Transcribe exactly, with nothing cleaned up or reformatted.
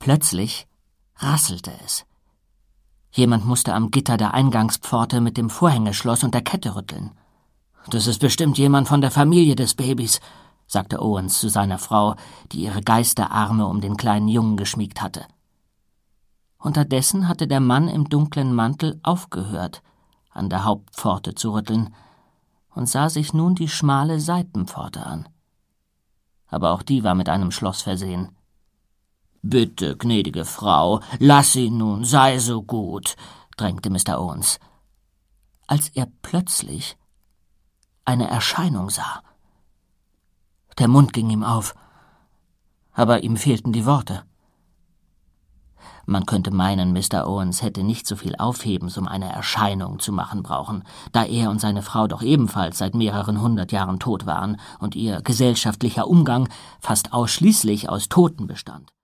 Plötzlich rasselte es. Jemand musste am Gitter der Eingangspforte mit dem Vorhängeschloss und der Kette rütteln. »Das ist bestimmt jemand von der Familie des Babys«, sagte Owens zu seiner Frau, die ihre Geisterarme um den kleinen Jungen geschmiegt hatte. Unterdessen hatte der Mann im dunklen Mantel aufgehört, an der Hauptpforte zu rütteln, und sah sich nun die schmale Seitenpforte an. Aber auch die war mit einem Schloss versehen. »Bitte, gnädige Frau, lass ihn nun, sei so gut«, drängte Mister Owens, als er plötzlich eine Erscheinung sah. Der Mund ging ihm auf, aber ihm fehlten die Worte. Man könnte meinen, Mister Owens hätte nicht so viel Aufhebens, um eine Erscheinung zu machen brauchen, da er und seine Frau doch ebenfalls seit mehreren hundert Jahren tot waren und ihr gesellschaftlicher Umgang fast ausschließlich aus Toten bestand.